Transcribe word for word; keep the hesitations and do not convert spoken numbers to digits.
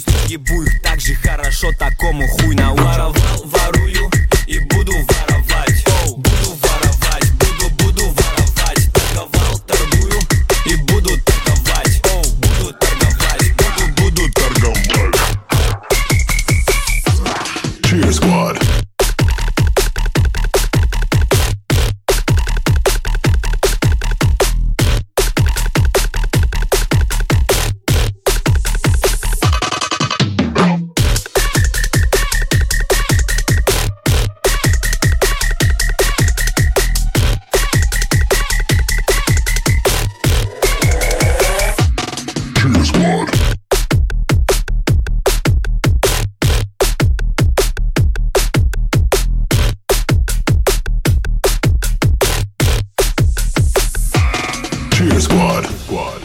Пусть ебу их так же хорошо, такому хуй научат. Воровал, ворую и буду воровать. Оу, буду воровать, буду, буду воровать. Торговал, торгую и буду торговать. Оу, буду торговать, буду, буду торговать. Cheer Squad. Cheer Squad. Cheer Squad. Squad.